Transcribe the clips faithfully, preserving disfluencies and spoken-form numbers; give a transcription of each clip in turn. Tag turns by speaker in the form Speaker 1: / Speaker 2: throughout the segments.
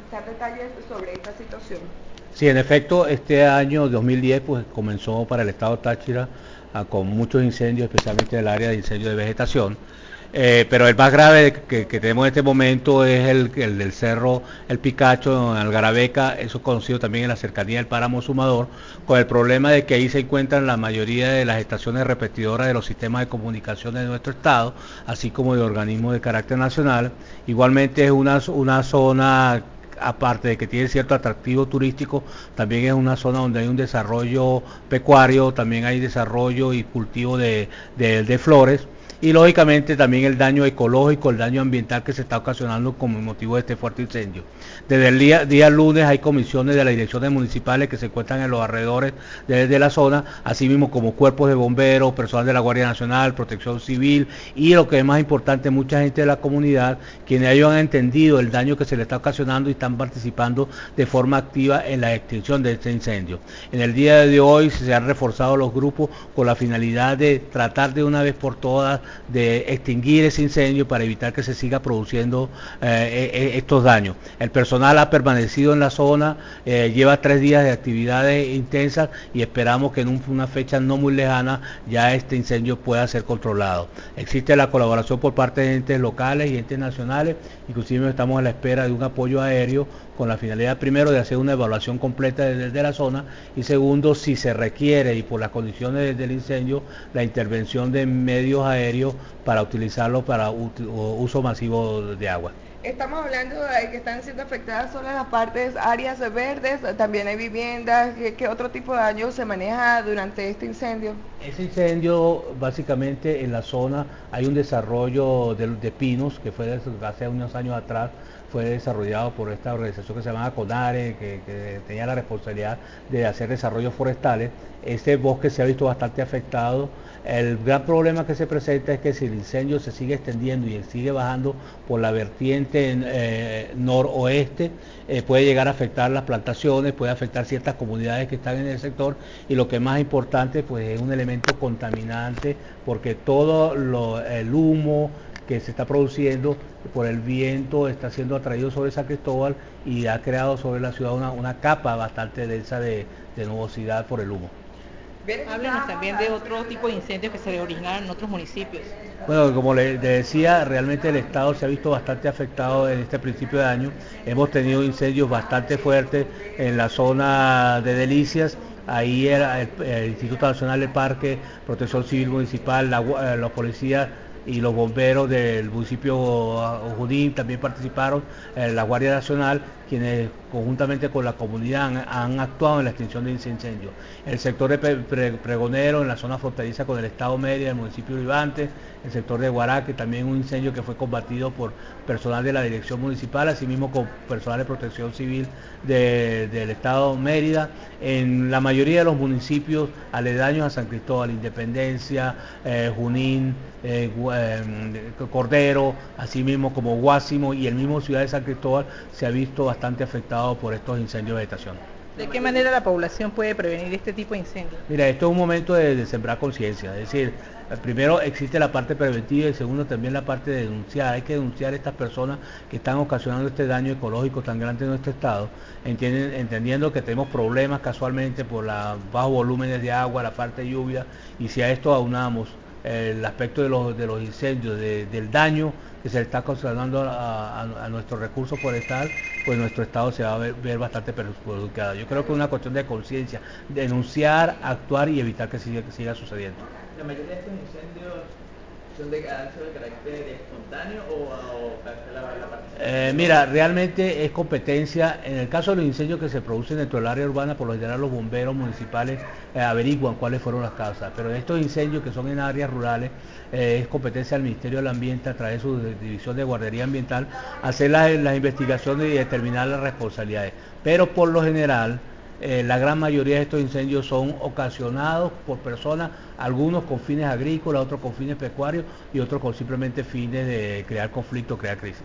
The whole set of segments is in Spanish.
Speaker 1: dar detalles sobre esta situación.
Speaker 2: Sí, en efecto, este año dos mil diez pues comenzó para el estado Táchira a, con muchos incendios, especialmente en el área de incendios de vegetación. Eh, pero el más grave que, que tenemos en este momento es el, el del cerro El Picacho en Algarabeca, eso es conocido también en la cercanía del páramo Sumador, con el problema de que ahí se encuentran la mayoría de las estaciones repetidoras de los sistemas de comunicación de nuestro estado, así como de organismos de carácter nacional. Igualmente es una, una zona, aparte de que tiene cierto atractivo turístico, también es una zona donde hay un desarrollo pecuario, también hay desarrollo y cultivo de, de, de flores, y lógicamente también el daño ecológico, el daño ambiental que se está ocasionando como motivo de este fuerte incendio. Desde el día, día lunes hay comisiones de las direcciones municipales que se encuentran en los alrededores de, de la zona, así mismo como cuerpos de bomberos, personal de la Guardia Nacional, Protección Civil, y lo que es más importante, mucha gente de la comunidad, quienes ellos han entendido el daño que se le está ocasionando y están participando de forma activa en la extinción de este incendio. En el día de hoy se han reforzado los grupos con la finalidad de tratar de una vez por todas de extinguir ese incendio para evitar que se siga produciendo eh, estos daños. El personal ha permanecido en la zona, eh, lleva tres días de actividades intensas y esperamos que en un, una fecha no muy lejana ya este incendio pueda ser controlado. Existe la colaboración por parte de entes locales y entes nacionales, inclusive estamos a la espera de un apoyo aéreo con la finalidad primero de hacer una evaluación completa de, de la zona y segundo, si se requiere y por las condiciones del incendio, la intervención de medios aéreos para utilizarlo para uso masivo de agua.
Speaker 1: Estamos hablando de que están siendo afectadas solo las partes, áreas verdes, también hay viviendas. ¿Qué, qué otro tipo de daño se maneja durante este incendio?
Speaker 2: Ese incendio, básicamente en la zona hay un desarrollo de, de pinos que fue hace unos años atrás, fue desarrollado por esta organización que se llamaba CONARE, que, que tenía la responsabilidad de hacer desarrollos forestales. Este bosque se ha visto bastante afectado. El gran problema que se presenta es que si el incendio se sigue extendiendo y sigue bajando por la vertiente eh, noroeste, eh, puede llegar a afectar las plantaciones, puede afectar ciertas comunidades que están en el sector, y lo que es más importante pues es un elemento contaminante, porque todo lo, el humo que se está produciendo por el viento está siendo atraído sobre San Cristóbal y ha creado sobre la ciudad una, una capa bastante densa de, de nubosidad por el humo.
Speaker 3: Háblenos también de otro tipo de incendios que se originaron en otros municipios.
Speaker 2: Bueno, como le decía, realmente el Estado se ha visto bastante afectado en este principio de año. Hemos tenido incendios bastante fuertes en la zona de Delicias. Ahí era el, el Instituto Nacional de Parque, Protección Civil Municipal, la, los policías y los bomberos del municipio Junín también participaron, eh, la Guardia Nacional, quienes conjuntamente con la comunidad han, han actuado en la extinción de ese incendio. El sector de pre, pre, Pregonero, en la zona fronteriza con el estado Mérida, el municipio de Ibante, el sector de Guaraque, también un incendio que fue combatido por personal de la dirección municipal, asimismo con personal de protección civil de, del estado Mérida. En la mayoría de los municipios aledaños a San Cristóbal, Independencia, eh, Junín, eh, eh, Cordero, así mismo como Guásimo y el mismo Ciudad de San Cristóbal, se ha visto bastante afectado por estos incendios de vegetación.
Speaker 3: ¿De qué manera la población puede prevenir este tipo de incendios?
Speaker 2: Mira, esto es un momento de, de sembrar conciencia, es decir, primero existe la parte preventiva y segundo también la parte de denunciar. Hay que denunciar a estas personas que están ocasionando este daño ecológico tan grande en nuestro estado, entendiendo que tenemos problemas casualmente por los bajos volúmenes de agua, la parte de lluvia, y si a esto aunamos el aspecto de los, de los incendios, de, del daño que se le está ocasionando a, a, a nuestro recurso forestal, pues nuestro estado se va a ver, ver bastante perjudicado. Yo creo que es una cuestión de conciencia, denunciar, actuar y evitar que siga, que siga sucediendo.
Speaker 4: La mayoría de estos incendios son de, han sido de carácter espontáneo o, o la, la participación.
Speaker 2: Eh, mira, realmente es competencia. En el caso de los incendios que se producen dentro del área urbana, por lo general los bomberos municipales eh, averiguan cuáles fueron las causas, pero en estos incendios que son en áreas rurales, eh, es competencia del Ministerio del Ambiente a través de su división de guardería ambiental hacer las, las investigaciones y determinar las responsabilidades, pero por lo general Eh, la gran mayoría de estos incendios son ocasionados por personas, algunos con fines agrícolas, otros con fines pecuarios y otros con simplemente fines de crear conflicto, crear crisis.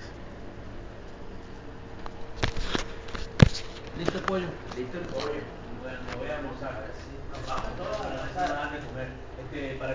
Speaker 4: ¿Listo el pollo?
Speaker 2: Listo el pollo. Bueno, me voy a almorzar. Vamos todos a almorzar. De comer. Este, para